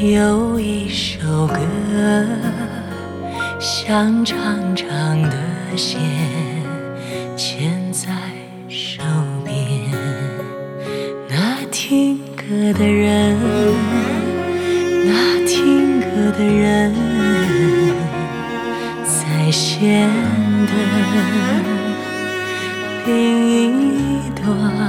有一首歌，像长长的线牵在手边。那听歌的人，那听歌的人，在线的另一端。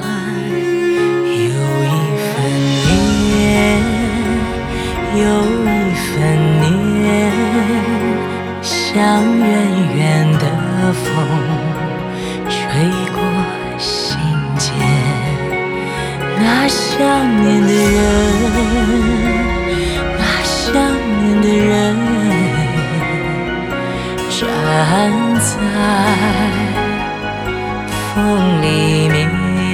有一分年，像远远的风吹过心间。那想念的人，那想念的人，站在风里面，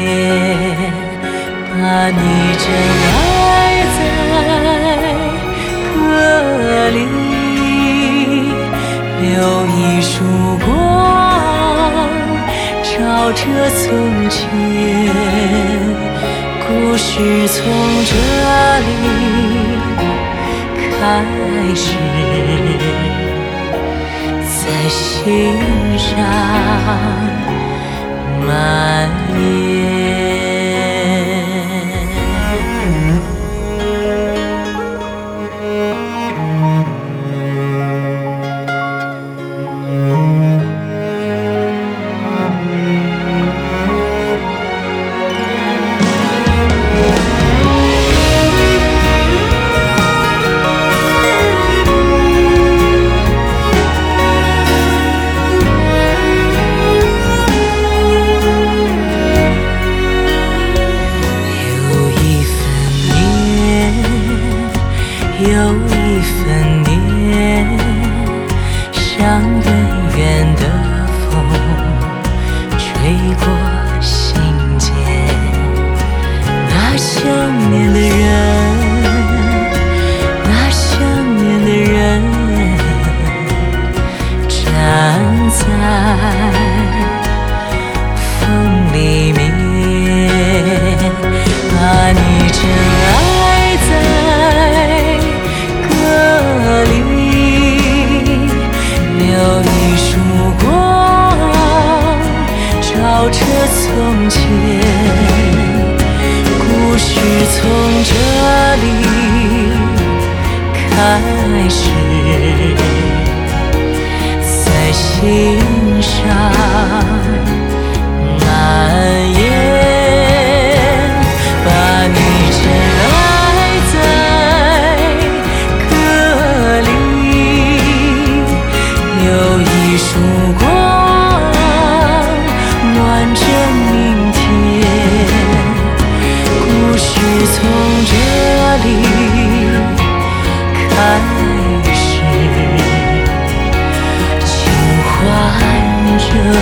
把你真爱在歌里，留一束光，照着从前。故事从这里开始，在心上蔓延。有一分年，像远远的风吹过心间。那想念的人，那想念的人，站在风里面，把你真爱在歌里，留一束光，照着从前。故事从这里开始，在心上蔓延，把你真爱在歌里，留一束光，暖着明天。故事从这里开始，轻唤着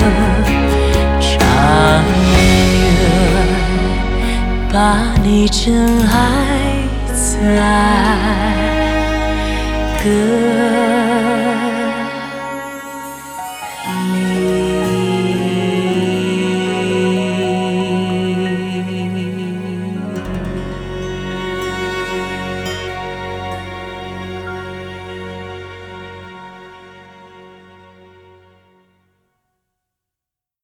长远，把你真爱在歌